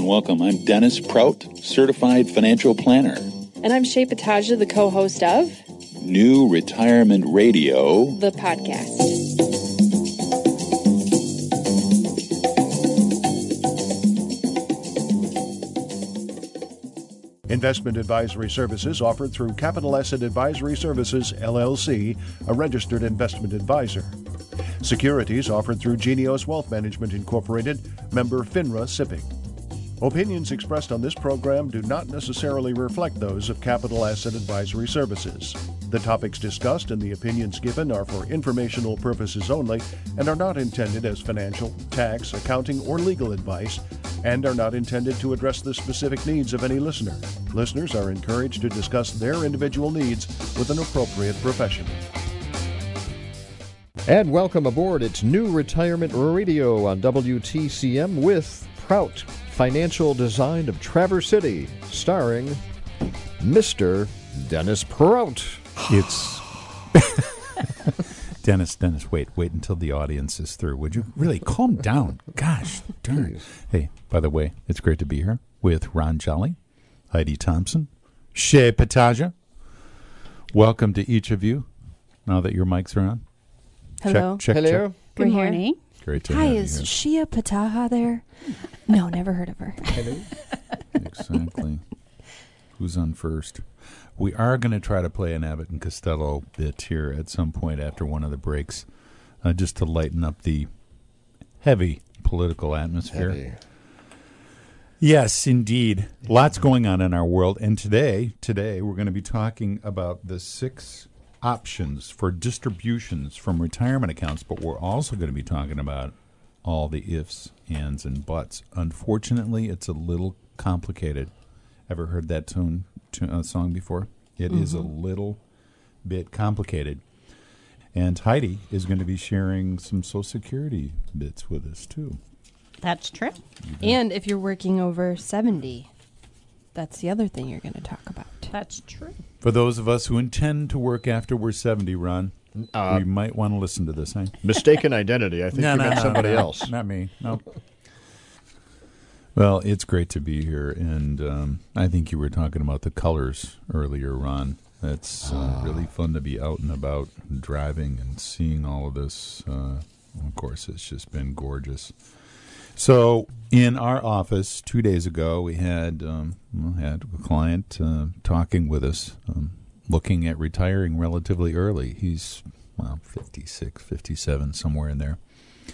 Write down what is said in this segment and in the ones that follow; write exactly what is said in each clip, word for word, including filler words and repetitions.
and welcome. I'm Dennis Prout, Certified Financial Planner. And I'm Shay Pataja, the co-host of New Retirement Radio, the podcast. Investment advisory services offered through Capital Asset Advisory Services, L L C, a registered investment advisor. Securities offered through Genios Wealth Management Incorporated, member FINRA S I P I. Opinions expressed on this program do not necessarily reflect those of Capital Asset Advisory Services. The topics discussed and the opinions given are for informational purposes only and are not intended as financial, tax, accounting, or legal advice, and are not intended to address the specific needs of any listener. Listeners are encouraged to discuss their individual needs with an appropriate professional. And welcome aboard. It's New Retirement Radio on W T C M with Prout Financial Design of Traverse City, starring Mister Dennis Prout. It's Dennis, Dennis, wait, wait until the audience is through. Would you really calm down? Gosh darn. Hey, by the way, it's great to be here with Ron Jolly, Heidi Thompson, Shay Pataja. Welcome to each of you, now that your mics are on. Hello. Check, check, Hello. check. Good morning. Great to Hi, have is you Shia Pataha there? No, never heard of her. Hello. here. Exactly. Who's on first? We are going to try to play an Abbott and Costello bit here at some point after one of the breaks, uh, just to lighten up the heavy political atmosphere. Heavy. Yes, indeed. Lots going on in our world. And today, today we're going to be talking about the six options for distributions from retirement accounts, but we're also going to be talking about all the ifs, ands, and buts. Unfortunately, it's a little complicated. Ever heard that tune, tune uh, song before? It mm-hmm. is a little bit complicated. And Heidi is going to be sharing some Social Security bits with us, too. That's true. And if you're working over seventy, that's the other thing you're going to talk about. That's true. For those of us who intend to work after we're seventy, Ron, uh, we might want to listen to this, huh? Mistaken identity. I think no, you no, meant no, somebody no, else. Not me. No. Well, it's great to be here, and um, I think you were talking about the colors earlier, Ron. It's uh, really fun to be out and about and driving and seeing all of this. Uh, of course, it's just been gorgeous. So, in our office two days ago, we had um, well, had a client uh, talking with us, um, looking at retiring relatively early. He's, well, fifty-six, fifty-seven, somewhere in there.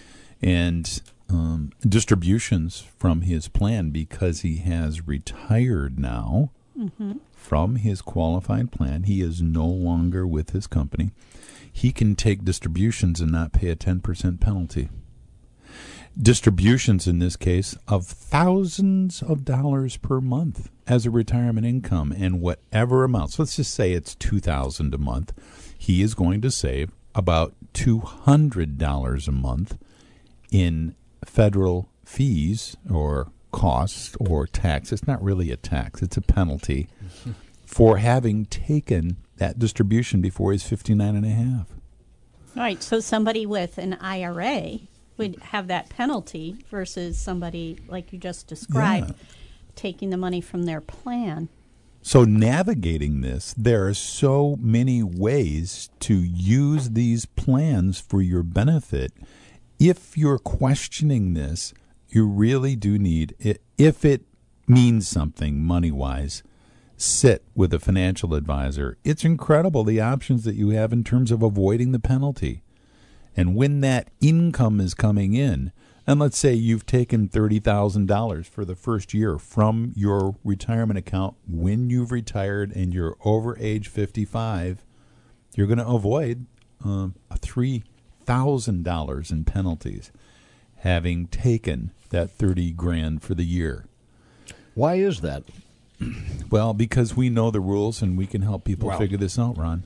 And um, distributions from his plan, because he has retired now mm-hmm. from his qualified plan. He is no longer with his company. He can take distributions and not pay a ten percent penalty. Distributions, in this case, of thousands of dollars per month as a retirement income, and whatever amounts. Let's just say it's two thousand dollars a month. He is going to save about two hundred dollars a month in federal fees or costs or tax. It's not really a tax. It's a penalty for having taken that distribution before he's fifty-nine and a half. Right. So somebody with an I R A would have that penalty versus somebody, like you just described, yeah. taking the money from their plan. So navigating this, there are so many ways to use these plans for your benefit. If you're questioning this, you really do need, it, if it means something money-wise, sit with a financial advisor. It's incredible the options that you have in terms of avoiding the penalty. And when that income is coming in, and let's say you've taken thirty thousand dollars for the first year from your retirement account when you've retired and you're over age fifty-five, you're going to avoid uh, three thousand dollars in penalties having taken that thirty grand for the year. Why is that? Well, because we know the rules and we can help people wow. figure this out, Ron.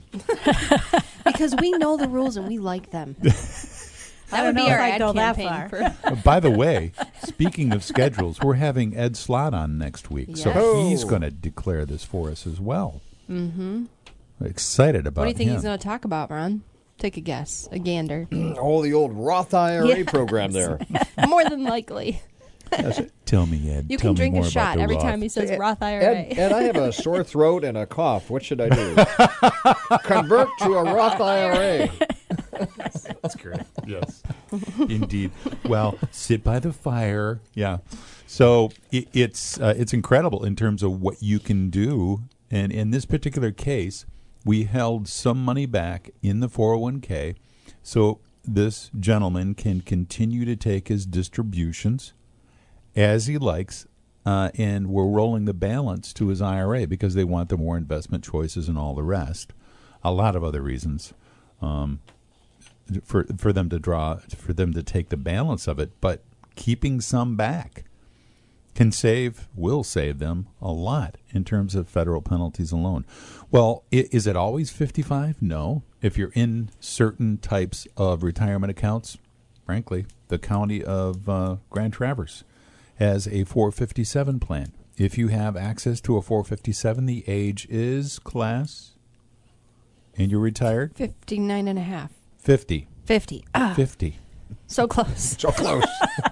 Because we know the rules and we like them. That would be our ad campaign. For By the way, speaking of schedules, we're having Ed Slott on next week, yes. so Oh. he's going to declare this for us as well. Mm-hmm. Excited about him. What do you think him. he's going to talk about, Ron? Take a guess. A gander. Oh, the old Roth I R A Yes. program there. More than likely. Tell me, Ed. You tell can me drink more a about shot the every Roth. time he says Ed- Roth I R A. Ed, Ed, I have a sore throat and a cough. What should I do? Convert to a Roth I R A. That's great. Yes, indeed. Well, sit by the fire. Yeah. So it, it's uh, it's incredible in terms of what you can do. And in this particular case, we held some money back in the four oh one k, so this gentleman can continue to take his distributions as he likes, uh, and we're rolling the balance to his I R A because they want the more investment choices and all the rest. A lot of other reasons. Um, for for them to draw for them to take the balance of it, but keeping some back can save will save them a lot in terms of federal penalties alone. Well, i- is it always fifty-five? No. If you're in certain types of retirement accounts, frankly, the county of uh, Grand Traverse has a four fifty-seven plan. If you have access to a four fifty-seven, the age is class, and you're retired, fifty-nine and a half. fifty. fifty. Ah, fifty. so close. So close.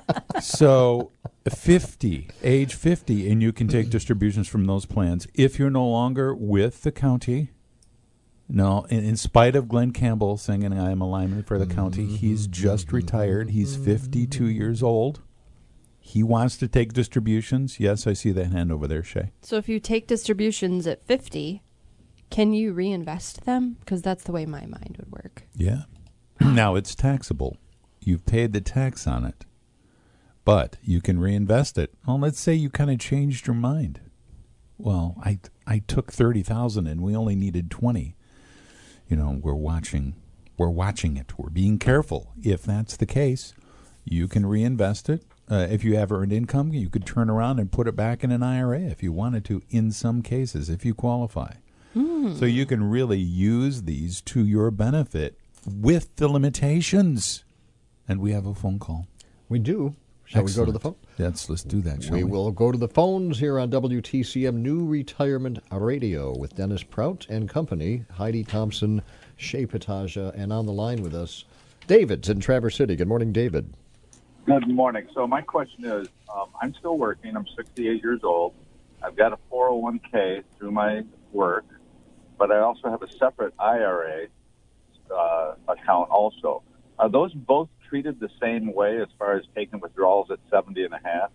So fifty, age fifty, and you can take distributions from those plans. If you're no longer with the county, no, in, in spite of Glenn Campbell singing I Am a Lineman for the County, he's just retired. He's fifty-two years old. He wants to take distributions. Yes, I see that hand over there, Shay. So if you take distributions at fifty, can you reinvest them? Because that's the way my mind would work. Yeah. Now it's taxable. You've paid the tax on it, but you can reinvest it. Well, let's say you kind of changed your mind. Well, I I took thirty thousand and we only needed twenty. You know, we're watching. We're watching it. We're being careful. If that's the case, you can reinvest it. Uh, if you have earned income, you could turn around and put it back in an I R A if you wanted to. In some cases, if you qualify, mm. so you can really use these to your benefit with the limitations. And we have a phone call. We do. Shall Excellent. we go to the phone? Yes, let's do that, shall we? We will go to the phones here on W T C M New Retirement Radio with Dennis Prout and company, Heidi Thompson, Shay Pataja, and on the line with us, David's in Traverse City. Good morning, David. Good morning. So my question is, um, I'm still working. I'm sixty-eight years old. I've got a four oh one k through my work, but I also have a separate I R A uh, account also. Are those both treated the same way as far as taking withdrawals at seventy and a half?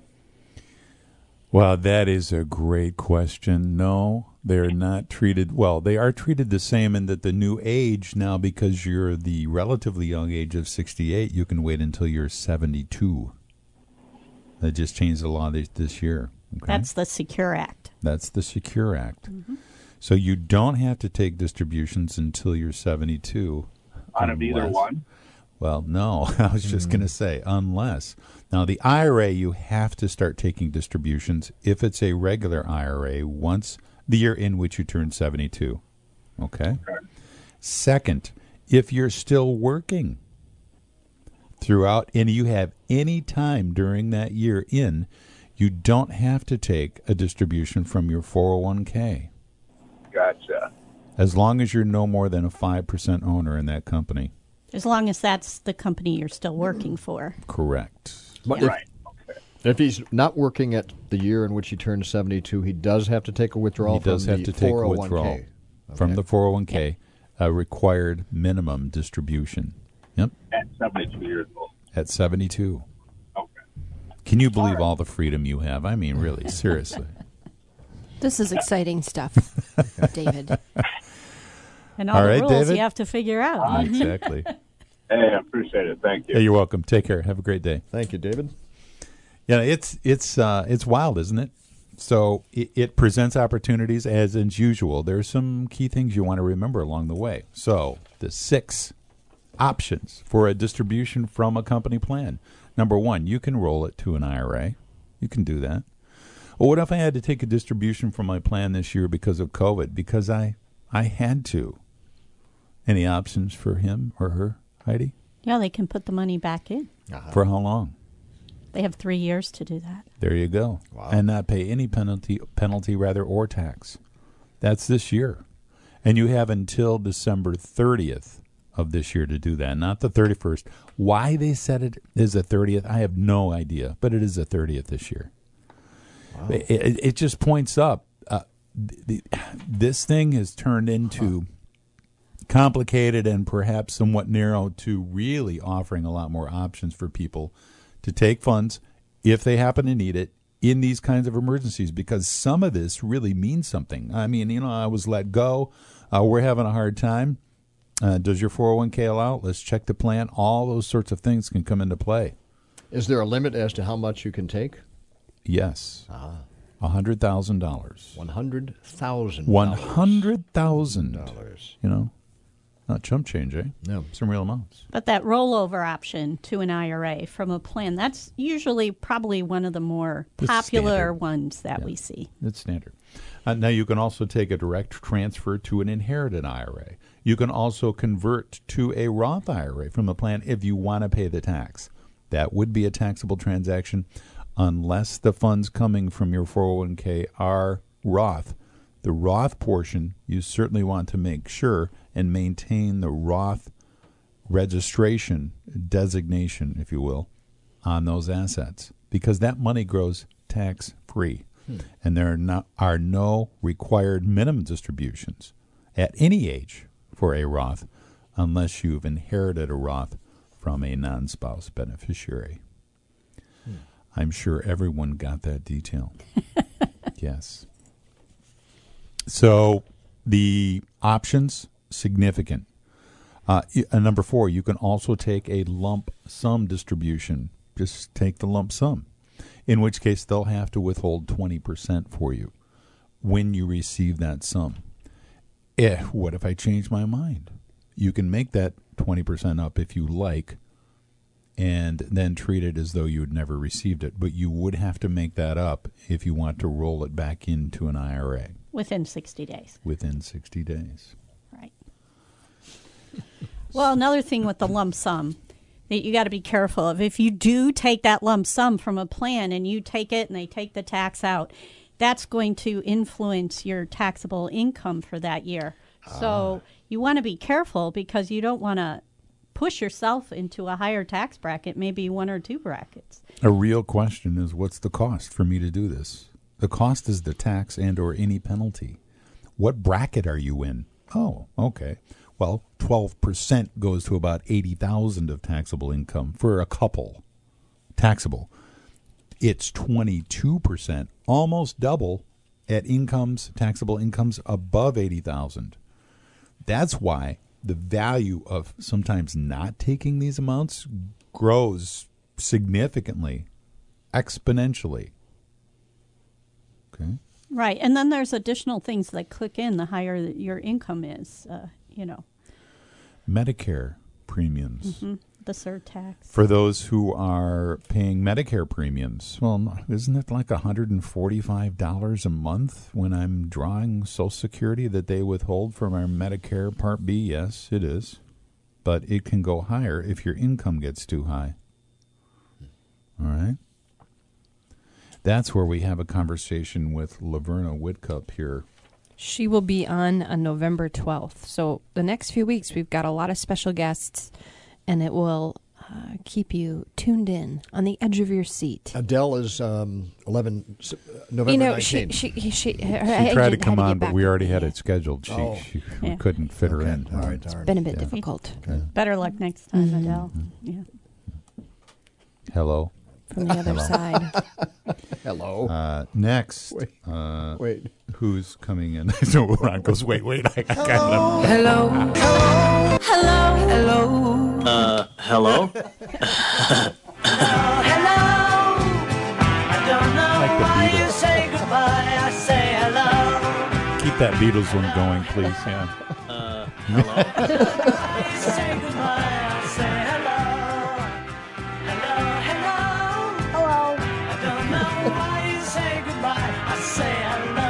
Well, that is a great question. No, they're not treated. Well, they are treated the same in that the new age now, because you're the relatively young age of sixty-eight, you can wait until you're seventy-two. That just changed the law this, this year. Okay? That's the Secure Act. That's the Secure Act. Mm-hmm. So you don't have to take distributions until you're seventy-two. On of either one? Well, no, I was just mm. going to say, unless. Now, the I R A, you have to start taking distributions if it's a regular I R A once the year in which you turn seventy-two. Okay? okay. Second, if you're still working throughout and you have any time during that year in, you don't have to take a distribution from your four oh one k. Gotcha. As long as you're no more than a five percent owner in that company. As long as that's the company you're still working for. Correct. But yeah. if, right. Okay. if he's not working at the year in which he turns seventy-two, he does have to take a withdrawal he does from have the to take four oh one k. a withdrawal Okay. from the four oh one k, a required minimum distribution. Yep. At seventy-two years old. At seventy-two. Okay. Can you believe all, right. all the freedom you have? I mean, really, seriously. This is exciting stuff, David. And all, all the right, rules David? you have to figure out. Exactly. Hey, I appreciate it. Thank you. Hey, you're welcome. Take care. Have a great day. Thank you, David. Yeah, it's it's uh, it's wild, isn't it? So it, it presents opportunities as is usual. There's some key things you want to remember along the way. So the six options for a distribution from a company plan. Number one, you can roll it to an I R A. You can do that. Well, what if I had to take a distribution from my plan this year because of COVID? Because I I had to. Any options for him or her, Heidi? Yeah, they can put the money back in. Uh-huh. For how long? They have three years to do that. There you go. Wow. And not pay any penalty, penalty rather, or tax. That's this year. And you have until December thirtieth of this year to do that, not the thirty-first. Why they said it is the thirtieth, I have no idea, but it is the thirtieth this year. Wow. It, it, it just points up. Uh, the, this thing has turned into complicated and perhaps somewhat narrow to really offering a lot more options for people to take funds if they happen to need it in these kinds of emergencies, because some of this really means something. I mean, you know, I was let go. Uh, we're having a hard time. Uh, does your four oh one k allow? Let's check the plan. All those sorts of things can come into play. Is there a limit as to how much you can take? Yes. Ah. one hundred thousand dollars. one hundred thousand one dollars. hundred thousand dollars. You know, not chump change, eh? No. Some real amounts. But that rollover option to an I R A from a plan, that's usually probably one of the more It's popular standard. ones that Yeah. we see. It's standard. Uh, now, you can also take a direct transfer to an inherited I R A. You can also convert to a Roth I R A from a plan if you want to pay the tax. That would be a taxable transaction unless the funds coming from your four oh one k are Roth. The Roth portion, you certainly want to make sure and maintain the Roth registration, designation, if you will, on those assets, because that money grows tax-free. Hmm. And there are, not, are no required minimum distributions at any age for a Roth unless you've inherited a Roth from a non-spouse beneficiary. Hmm. I'm sure everyone got that detail. Yes. So the options, significant. Uh, uh, number four, you can also take a lump sum distribution. Just take the lump sum, in which case they'll have to withhold twenty percent for you when you receive that sum. Eh, what if I change my mind? You can make that twenty percent up if you like, and then treat it as though you had never received it. But you would have to make that up if you want to roll it back into an I R A. Within sixty days. Within sixty days. Right. Well, another thing with the lump sum that you got to be careful of, if you do take that lump sum from a plan and you take it and they take the tax out, that's going to influence your taxable income for that year. Ah. So you want to be careful because you don't want to push yourself into a higher tax bracket, maybe one or two brackets. A real question is, what's the cost for me to do this? The cost is the tax and or any penalty. What bracket are you in? Oh, okay. Well, twelve percent goes to about eighty thousand dollars of taxable income for a couple. Taxable. It's twenty-two percent, almost double at incomes, taxable incomes above eighty thousand dollars. That's why the value of sometimes not taking these amounts grows significantly, exponentially. Okay. Right, and then there's additional things that click in the higher that your income is, uh, you know. Medicare premiums. Mm-hmm. The surtax. For those who are paying Medicare premiums, well, isn't it like one hundred forty-five dollars a month when I'm drawing Social Security that they withhold from our Medicare Part B? Yes, it is. But it can go higher if your income gets too high. All right? That's where we have a conversation with Laverna Whitcup here. She will be on on November twelfth. So the next few weeks, we've got a lot of special guests, and it will uh, keep you tuned in on the edge of your seat. Adele is um, eleven November you know, nineteenth. She, she, she, her, She tried to come on, but we already had it scheduled. She, Oh. she Yeah. we couldn't fit her Okay. in. All right, It's all right. been a bit Yeah. difficult. Okay. Better luck next time, Mhm. Adele. Yeah. Hello. From the other Hello. side. Hello. Uh, next, Wait. uh, Wait. who's coming in? So Ron goes, wait, wait, I, I got him. Hello. Hello. Hello. Hello. Uh, hello? Hello. I don't know Like the why you Beatles. say goodbye. I say hello. Keep that Beatles one going, please. Yeah. Uh, hello? You say goodbye. I say hello. Hello. Hello. Hello. I don't know why you say goodbye. I say hello.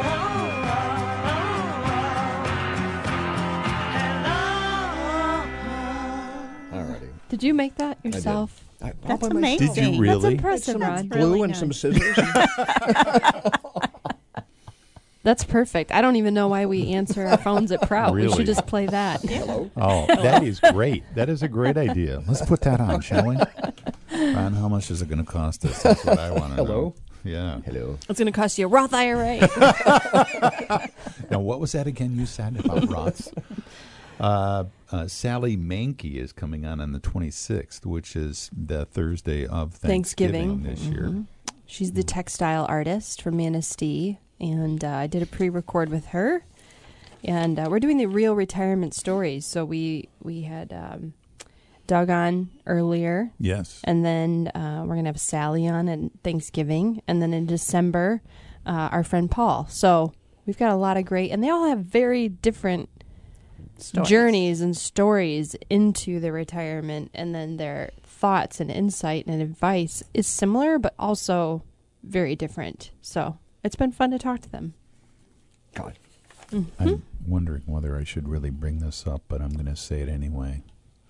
Hello. All righty. Did you make that yourself? I, all That's by myself. amazing. Did you really? That's impressive, That's Rod. really Glue and nice. some scissors. That's perfect. I don't even know why we answer our phones at Prout. We Really? should just play that. Oh, that is great. That is a great idea. Let's put that on, shall we? Ron, how much is it going to cost us? That's what I want to know. Hello? Yeah. Hello. It's going to cost you a Roth I R A. Now, what was that again you said about Roths? Uh, uh, Sally Mankey is coming on on the twenty-sixth, which is the Thursday of Thanksgiving, Thanksgiving. this year. She's the textile artist from Manistee, and uh, I did a pre-record with her. And uh, we're doing the real retirement stories. So we we had um, Doug on earlier, Yes. and then uh, we're gonna have Sally on at Thanksgiving, and then in December, uh, our friend Paul. So we've got a lot of great, and they all have very different Stories. journeys and stories into the retirement, and then their thoughts and insight and advice is similar but also very different. So it's been fun to talk to them. God. I'm wondering whether I should really bring this up, but I'm going to say it anyway.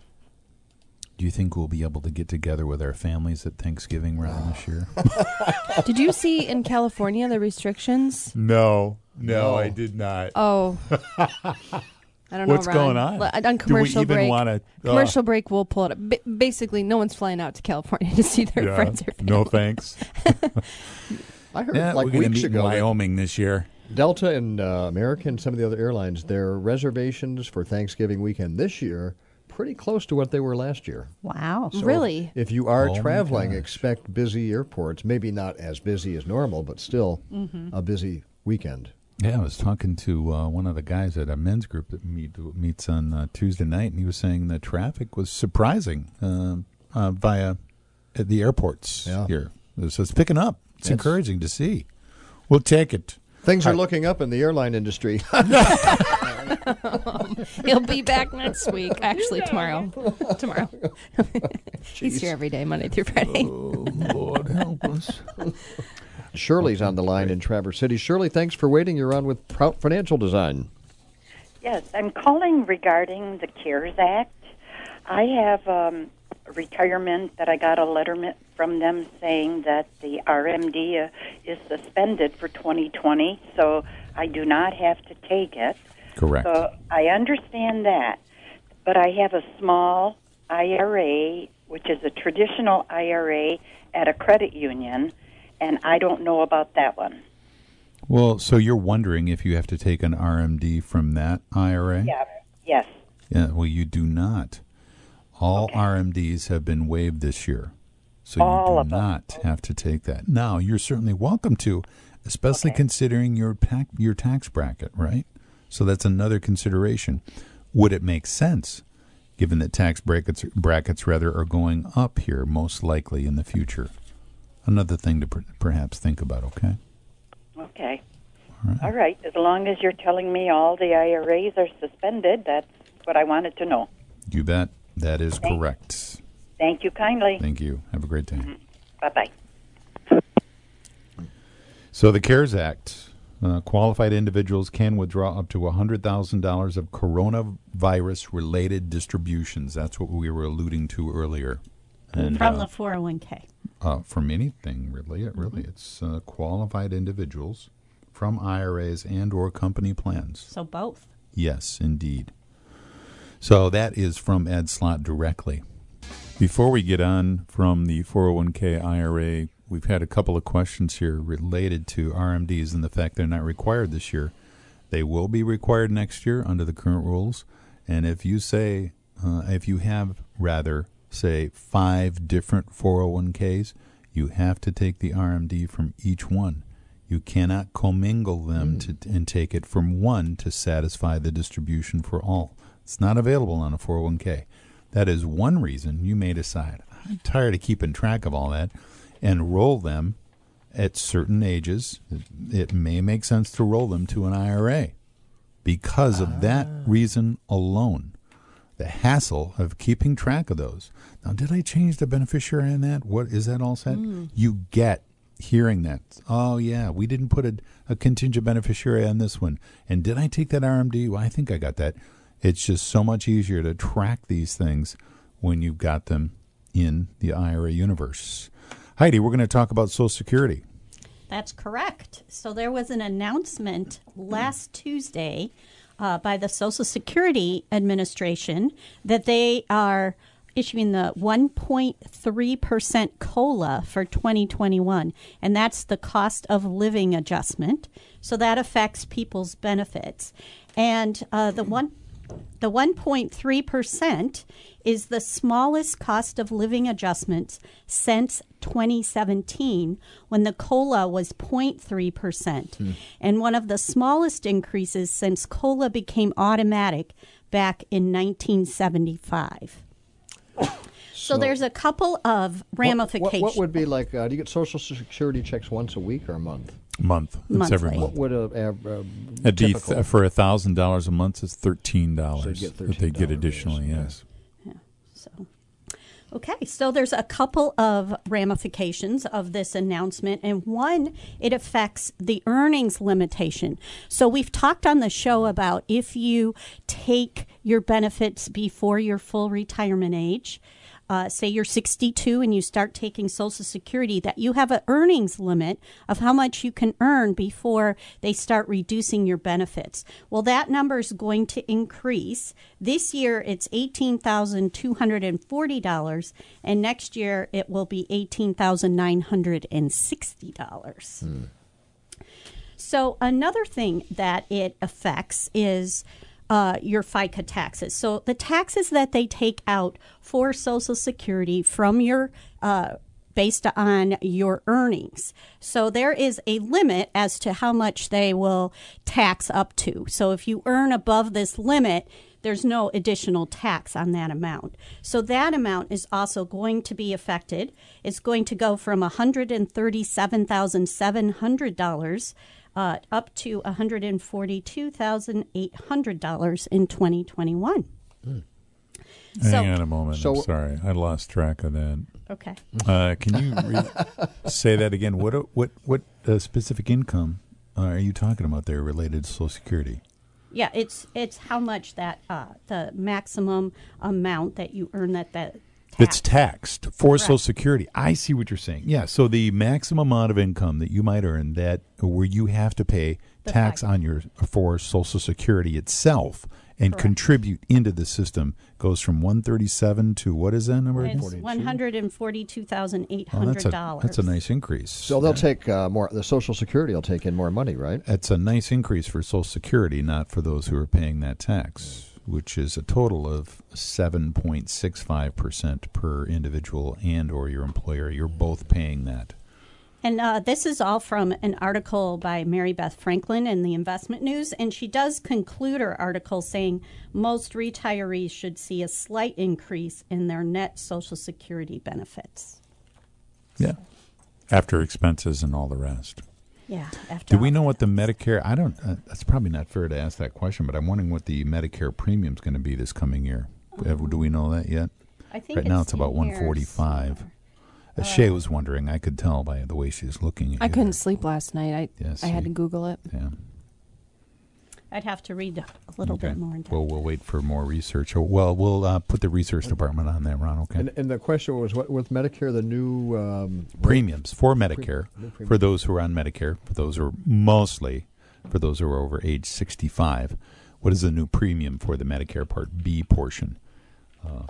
Do you think we'll be able to get together with our families at Thanksgiving around this year? Did you see in California the restrictions? No, No. I did not. Oh, I don't What's know. Ron. going on? L- On commercial Do we even break, want to? commercial break, we'll pull it up. Ba- basically, no one's flying out to California to see their friends or family. No thanks. I heard Yeah, like we're going to weeks meet in ago that Wyoming this year. Delta and uh, American, some of the other airlines, their reservations for Thanksgiving weekend this year pretty close to what they were last year. Wow. So Really? If you are Oh, my traveling, gosh. expect busy airports. Maybe not as busy as normal, but still a busy weekend. Yeah, I was talking to uh, one of the guys at a men's group that meet, meets on uh, Tuesday night, and he was saying the traffic was surprising uh, uh, via at the airports Yeah. here. So it's picking up. It's Yes. encouraging to see. We'll take it. Things are looking up in the airline industry. He'll be back next week. Actually, tomorrow. Tomorrow. He's here every day, Monday through Friday. Oh, Lord help us. Shirley's on the line in Traverse City. Shirley, thanks for waiting. You're on with Prout Financial Design. Yes, I'm calling regarding the CARES Act. I have um, retirement that I got a letter mi- from them saying that the R M D uh, is suspended for twenty twenty, so I do not have to take it. Correct. So I understand that, but I have a small I R A, which is a traditional I R A at a credit union, and I don't know about that one. Well, so you're wondering if you have to take an R M D from that I R A? Yeah. Yes. Yeah, well, you do not. All Okay. R M Ds have been waived this year, so All you of do them. not have to take that. Now, you're certainly welcome to, especially Okay. considering your tax, your tax bracket, right? So that's another consideration. Would it make sense, given that tax brackets, brackets rather, are going up here most likely in the future? Another thing to per- perhaps think about, okay? Okay. All right. All right. As long as you're telling me all the I R As are suspended, that's what I wanted to know. You bet. That is Thank- correct. Thank you kindly. Thank you. Have a great day. Bye-bye. So the CARES Act, uh, qualified individuals can withdraw up to one hundred thousand dollars of coronavirus-related distributions. That's what we were alluding to earlier. And, From uh, the four oh one k. uh, from anything, really. It really, it's uh, qualified individuals from I R As and or company plans. So both. Yes, indeed. So that is from Ed Slott directly. Before we get on from the four oh one k I R A, we've had a couple of questions here related to R M Ds and the fact they're not required this year. They will be required next year under the current rules. And if you say, uh, if you have rather, say, five different four oh one k's, you have to take the R M D from each one. You cannot commingle them to, and take it from one to satisfy the distribution for all. It's not available on a four oh one k. That is one reason you may decide, I'm tired of keeping track of all that, and roll them at certain ages. It, it may make sense to roll them to an I R A because of that reason alone. The hassle of keeping track of those. Now, did I change the beneficiary on that? What is that all set? You get hearing that. Oh, yeah, we didn't put a, a contingent beneficiary on this one. And did I take that R M D? Well, I think I got that. It's just so much easier to track these things when you've got them in the I R A universe. Heidi, we're going to talk about Social Security. That's correct. So there was an announcement last Tuesday uh, by the Social Security Administration that they are issuing the one point three percent COLA for twenty twenty-one, and that's the cost of living adjustment. So that affects people's benefits. And uh, the one The one point three percent is the smallest cost of living adjustments since twenty seventeen, when the COLA was zero point three percent, hmm. and one of the smallest increases since COLA became automatic back in nineteen seventy-five. So, so there's a couple of ramifications. What, what, what would be like, uh, do you get Social Security checks once a week or a month? Month. It's Monthly. every month. What would a, a, a It'd be typical... th- for a thousand dollars a month, it's thirteen dollars so you get that they get additionally. Yes. Yeah. So, okay. So there's a couple of ramifications of this announcement, and one, it affects the earnings limitation. So we've talked on the show about if you take your benefits before your full retirement age. Uh, say you're sixty-two and you start taking Social Security, that you have an earnings limit of how much you can earn before they start reducing your benefits. Well, that number is going to increase. This year, it's eighteen thousand two hundred forty dollars, and next year, it will be eighteen thousand nine hundred sixty dollars. Hmm. So another thing that it affects is Uh, your FICA taxes. So the taxes that they take out for Social Security from your uh, based on your earnings. So there is a limit as to how much they will tax up to. So if you earn above this limit, there's no additional tax on that amount. So that amount is also going to be affected. It's going to go from one hundred thirty-seven thousand seven hundred dollars Uh, up to one hundred forty-two thousand eight hundred dollars in twenty twenty-one. Mm. So, Hang on a moment. So, I'm sorry. I lost track of that. Okay. Uh, can you re- say that again? What what what uh, specific income uh, are you talking about there related to Social Security? Yeah, it's it's how much that uh, the maximum amount that you earn that that It's taxed for Correct. Social Security. I see what you're saying. Yeah, so the maximum amount of income that you might earn that where you have to pay The tax fact. on your for Social Security itself and Correct. contribute into the system goes from one thirty-seven to what is that number? It's one hundred forty-two thousand eight Oh, that's hundred a dollars. that's a nice increase. So they'll take uh, more, the Social Security will take in more money, right? That's a nice increase for Social Security, not for those who are paying that tax, which is a total of seven point six five percent per individual and or your employer. You're both paying that. And uh, this is all from an article by Mary Beth Franklin in the Investment News, and she does conclude her article saying most retirees should see a slight increase in their net Social Security benefits. Yeah. After expenses and all the rest. Yeah. After Do we all know that. what the Medicare, I don't, uh, that's probably not fair to ask that question, but I'm wondering what the Medicare premium is going to be this coming year. Um, Do we know that yet? I think right now it's in about here one forty-five. somewhere. Uh, Shay was wondering. I could tell by the way she was looking at I you couldn't there. sleep last night. I Yes, I had see. to Google it. Yeah. I'd have to read a little Okay. bit more in depth. Well, we'll wait for more research. Oh, Well, we'll uh, put the research department on that, Ron, okay? And, and the question was, what with Medicare, the new um, Premiums for Medicare, new premium. for those who are on Medicare, for those who are mostly, for those who are over age sixty-five, what is the new premium for the Medicare Part B portion? Uh,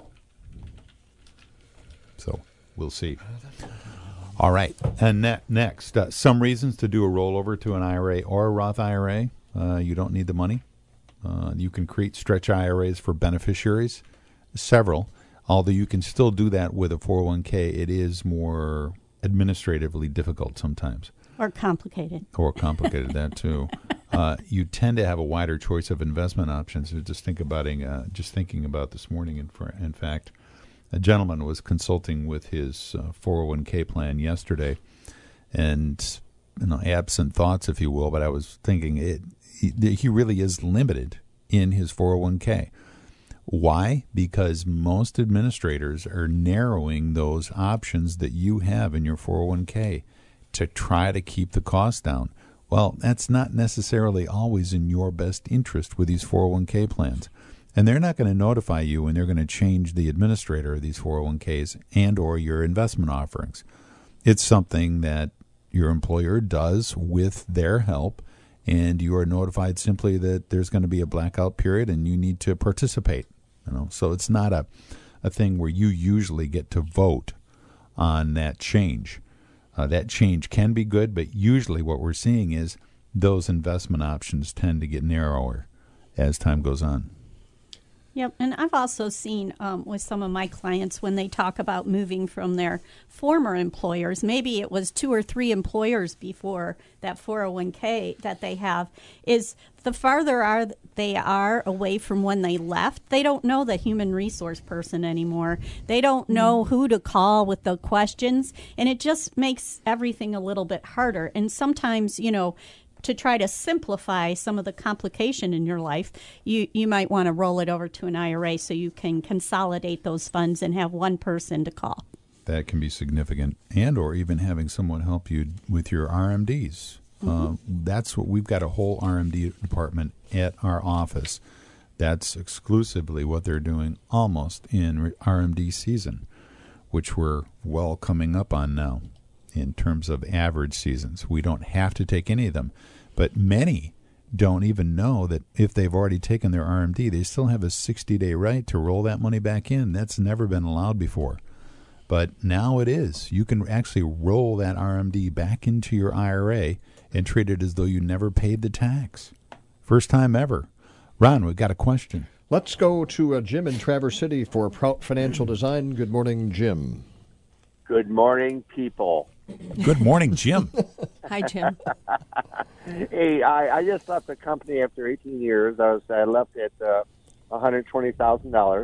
so we'll see. All right. And ne- next, uh, some reasons to do a rollover to an I R A or a Roth I R A. Uh, you don't need the money. Uh, you can create stretch I R As for beneficiaries, several. Although you can still do that with a four oh one k, it is more administratively difficult sometimes. Or complicated. Or complicated, that too. Uh, you tend to have a wider choice of investment options. Just think about uh, just thinking about this morning. In, for, in fact, a gentleman was consulting with his uh, four oh one k plan yesterday, and you know, absent thoughts, if you will. But I was thinking it. He, he really is limited in his four oh one k. Why? Because most administrators are narrowing those options that you have in your four oh one k to try to keep the cost down. Well, that's not necessarily always in your best interest with these four oh one k plans. And they're not going to notify you when they're going to change the administrator of these four oh one k's and or your investment offerings. It's something that your employer does with their help, and you are notified simply that there's going to be a blackout period and you need to participate. You know, so it's not a, a thing where you usually get to vote on that change. Uh, that change can be good, but usually what we're seeing is those investment options tend to get narrower as time goes on. Yep, and I've also seen um, with some of my clients when they talk about moving from their former employers, maybe it was two or three employers before that four oh one k that they have, is the farther are they are away from when they left, they don't know the human resource person anymore. They don't know who to call with the questions, and it just makes everything a little bit harder. And sometimes, you know, to try to simplify some of the complication in your life, you, you might want to roll it over to an I R A so you can consolidate those funds and have one person to call. That can be significant, and or even having someone help you with your R M Ds. Mm-hmm. Uh, that's what we've got, a whole R M D department at our office. That's exclusively what they're doing almost in R M D season, which we're well coming up on now. In terms of average seasons, we don't have to take any of them, but many don't even know that if they've already taken their R M D, they still have a sixty-day right to roll that money back in. That's never been allowed before, but now it is. You can actually roll that R M D back into your I R A and treat it as though you never paid the tax. First time ever. Ron, we've got a question. Let's go to uh, Jim in Traverse City for Prout Financial Design. Good morning, Jim. Good morning, people. Good morning, Jim. Hi, Jim. Hey, I, I just left the company after eighteen years. I was I left at uh, one hundred twenty thousand dollars,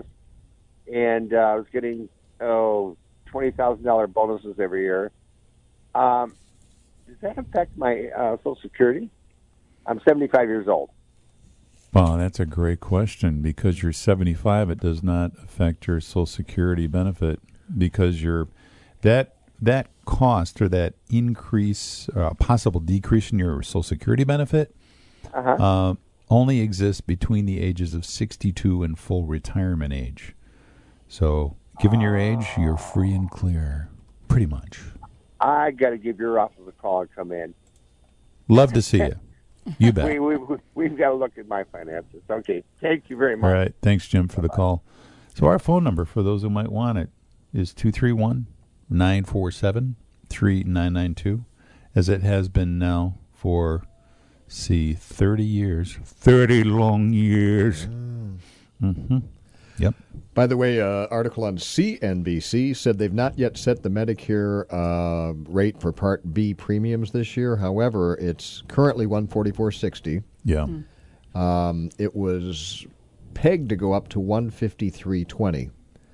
and uh, I was getting oh twenty thousand dollar bonuses every year. Um, does that affect my uh, Social Security? I'm seventy-five years old. Well, that's a great question. Because you're seventy-five, it does not affect your Social Security benefit, because you're that that cost or that increase, uh, possible decrease in your Social Security benefit uh-huh. uh, only exists between the ages of sixty-two and full retirement age. So, given your age, you're free and clear, pretty much. I got to give your office a call and come in. Love to see you. You bet. we, we, we've got to look at my finances. Okay. Thank you very much. All right. Thanks, Jim, for Bye-bye. the call. So our phone number, for those who might want it, is two three one, nine four seven, three nine nine two, as it has been now for, see, thirty years. thirty long years. Mm. Mm-hmm. Yep. By the way, uh, article on C N B C said they've not yet set the Medicare uh, rate for Part B premiums this year. However, it's currently one forty-four sixty. Yeah. Mm. Um, it was pegged to go up to one fifty-three twenty.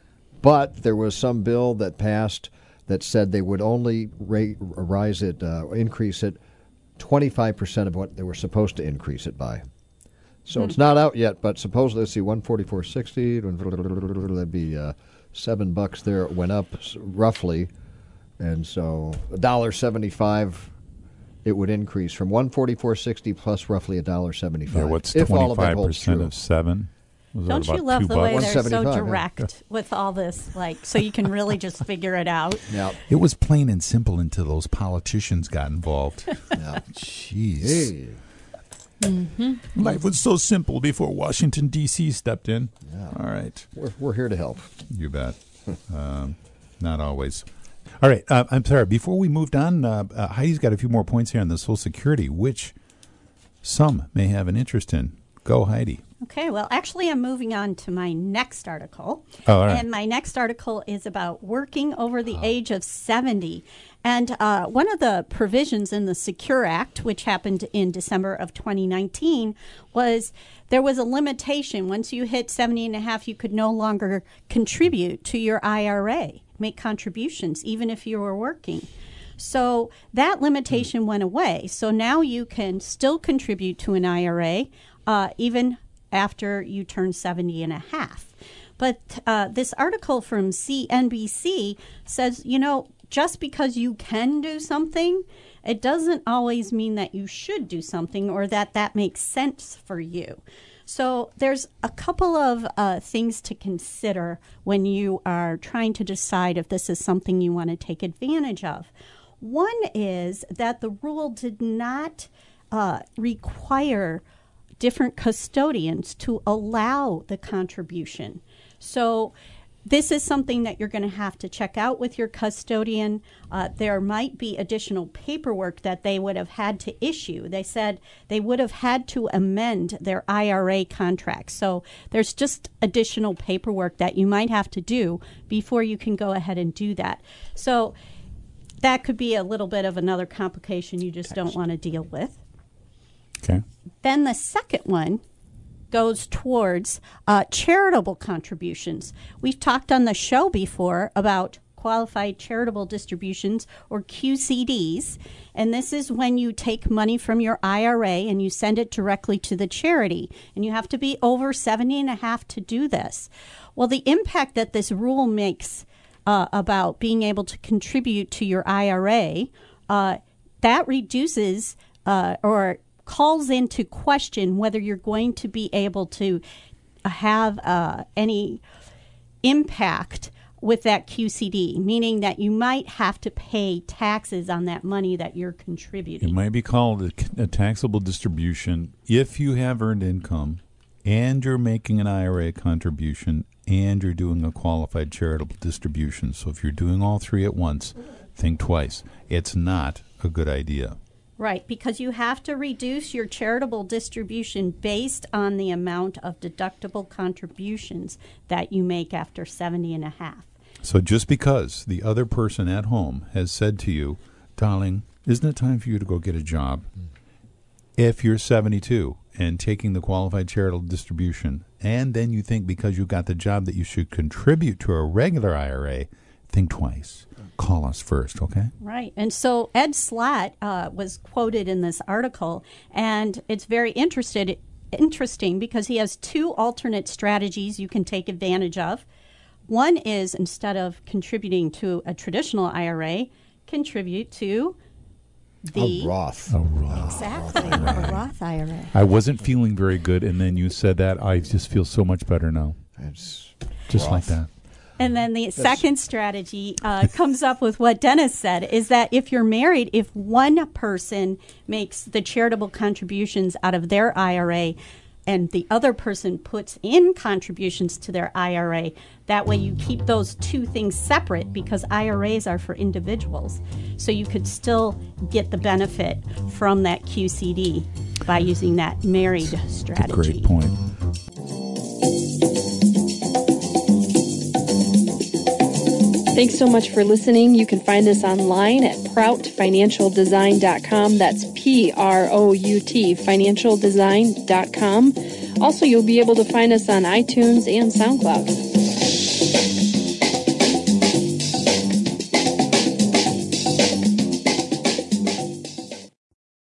But there was some bill that passed that said they would only rate, rise it, uh, increase it twenty-five percent of what they were supposed to increase it by. So mm-hmm. it's not out yet, but supposedly, let's see, one forty-four sixty, that'd be uh, seven bucks there. It went up roughly, and so one dollar seventy-five it would increase from one forty-four sixty plus roughly one dollar seventy-five. Yeah, what's twenty-five percent of seven? Was Don't you love the way they're so direct yeah. with all this, like, so you can really just figure it out? Yeah. It was plain and simple until those politicians got involved. Yeah. Jeez. Hey. Mm-hmm. Life was so simple before Washington, D C stepped in. Yeah. All right. We're, we're here to help. You bet. um, not always. All right. Uh, I'm sorry. Before we moved on, uh, uh, Heidi's got a few more points here on the Social Security, which some may have an interest in. Go, Heidi. Okay, well, actually, I'm moving on to my next article. Oh, all right. And my next article is about working over the oh. age of seventy. And uh, one of the provisions in the Secure Act, which happened in December of twenty nineteen, was there was a limitation. Once you hit seventy and a half, you could no longer contribute to your I R A, make contributions, even if you were working. So that limitation mm. went away. So now you can still contribute to an I R A, uh, even after you turn seventy and a half. But uh, this article from C N B C says, you know, just because you can do something, it doesn't always mean that you should do something or that that makes sense for you. So there's a couple of uh, things to consider when you are trying to decide if this is something you want to take advantage of. One is that the rule did not uh, require different custodians to allow the contribution. So this is something that you're going to have to check out with your custodian. Uh, there might be additional paperwork that they would have had to issue. They said they would have had to amend their I R A contract. So there's just additional paperwork that you might have to do before you can go ahead and do that. So that could be a little bit of another complication you just don't want to deal with. Okay. Then the second one goes towards uh, charitable contributions. We've talked on the show before about qualified charitable distributions, or Q C Ds, and this is when you take money from your I R A and you send it directly to the charity, and you have to be over seventy and a half to do this. Well, the impact that this rule makes uh, about being able to contribute to your I R A, uh, that reduces uh, or calls into question whether you're going to be able to have uh, any impact with that Q C D, meaning that you might have to pay taxes on that money that you're contributing. It might be called a, a taxable distribution if you have earned income and you're making an I R A contribution and you're doing a qualified charitable distribution. So if you're doing all three at once, think twice. It's not a good idea. Right, because you have to reduce your charitable distribution based on the amount of deductible contributions that you make after seventy and a half. So just because the other person at home has said to you, darling, isn't it time for you to go get a job? If you're seventy-two and taking the qualified charitable distribution, and then you think because you got the job that you should contribute to a regular I R A, think twice. Call us first, okay? Right. And so Ed Slott uh, was quoted in this article, and it's very interested, interesting because he has two alternate strategies you can take advantage of. One is, instead of contributing to a traditional I R A, contribute to the A Roth. A Roth. Exactly, A Roth I R A. I wasn't feeling very good, and then you said that. I just feel so much better now. It's Just Roth. like that. And then the second strategy uh, comes up with what Dennis said, is that if you're married, if one person makes the charitable contributions out of their I R A and the other person puts in contributions to their I R A, that way you keep those two things separate, because I R As are for individuals. So you could still get the benefit from that Q C D by using that married strategy. That's a great point. Thanks so much for listening. You can find us online at prout financial design dot com. That's P R O U T, financial design dot com. Also, you'll be able to find us on iTunes and SoundCloud.